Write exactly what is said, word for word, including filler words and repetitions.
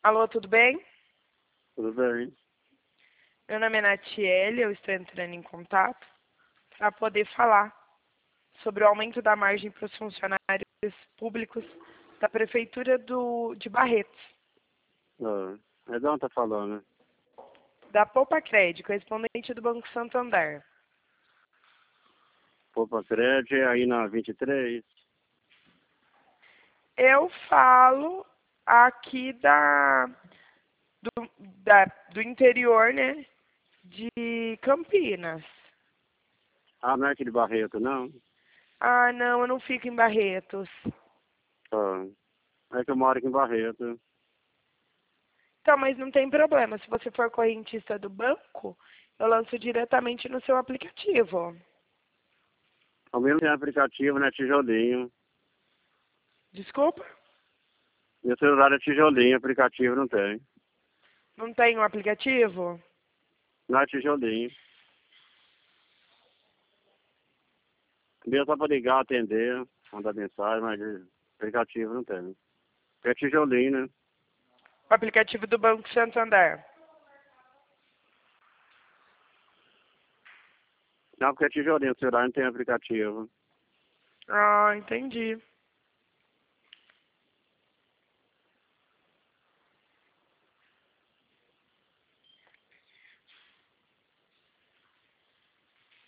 Alô, tudo bem? Tudo bem. Meu nome é Natiele, eu estou entrando em contato para poder falar sobre o aumento da margem para os funcionários públicos da Prefeitura do, de Barretos, Ah, é de onde tá falando, né? da Poupa Crédito, correspondente do Banco Santander. Poupa Crédito, aí na vinte e três. Eu falo aqui da, do, da, do interior, né, de Campinas. Ah, não é aqui de Barreto, não? Ah, não, eu não fico em Barretos. Ah, é que eu moro aqui em Barreto. Então, mas não tem problema. Se você for correntista do banco, eu lanço diretamente no seu aplicativo. Ao menos tem aplicativo, né? Tijolinho. Desculpa? Meu celular é tijolinho, aplicativo não tem. Não tem um aplicativo? Não é tijolinho. Deu só pra ligar, atender, mandar mensagem, mas aplicativo não tem. É tijolinho, né? O aplicativo do Banco Santander. Não, porque é tijolinho, o celular não tem aplicativo. Ah, entendi.